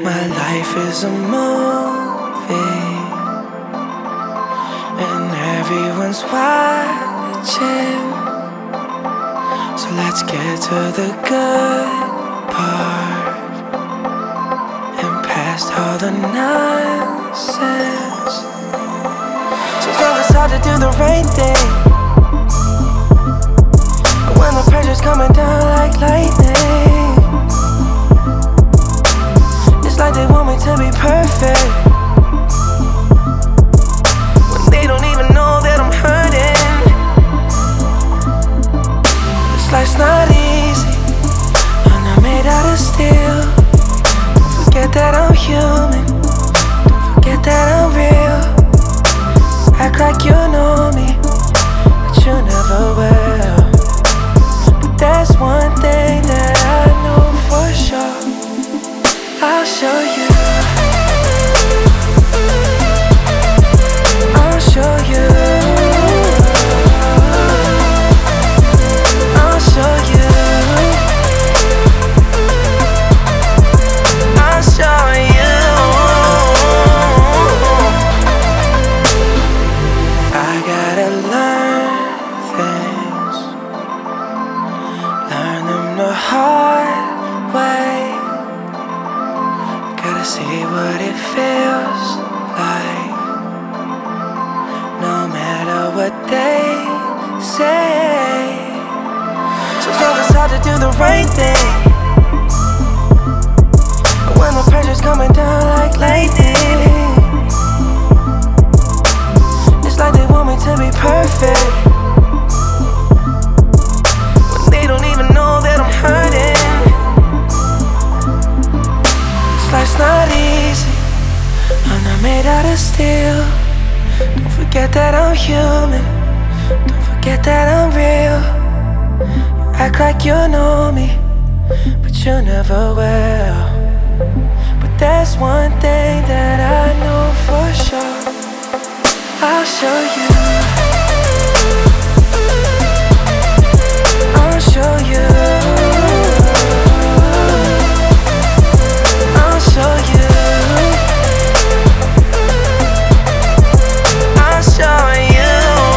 My life is a movie, and everyone's watching. So let's get to the good part and past all the nonsense. Sometimes it's hard to do the right thing when the pressure's coming down like lightning. It's like they want me to be perfect when they don't even know that I'm hurting. This life's not easy, I'm not made out of steel. Don't forget that I'm human, don't forget that I'm real. Act like you know me, but you never will. But there's one thing that I know for sure, I'll show you. I'll show you. I'll show you. I'll show you. I gotta learn things, learn them the hard way. Gotta see what it feels like, no matter what they say. Sometimes it's hard to do the right thing when the pressure's coming down like lightning. It's like they want me to be perfect when they don't even know that I'm hurting. Life's not easy, I'm not made out of steel. Don't forget that I'm human, don't forget that I'm real. You act like you know me, but you never will. But there's one thing that I know for sure, I'll show you. I'll show you. I'll show you. I'll show you.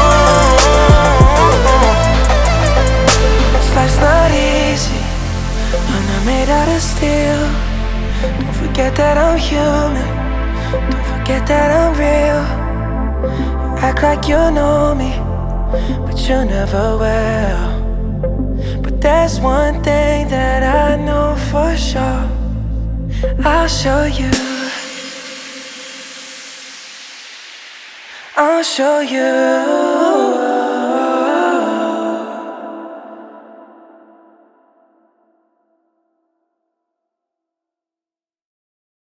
This life's not easy, I'm not made out of steel. Don't forget that I'm human, don't forget that I'm real. You act like you know me, but you never will. But there's one thing that I know for sure, I'll show you. I'll show you.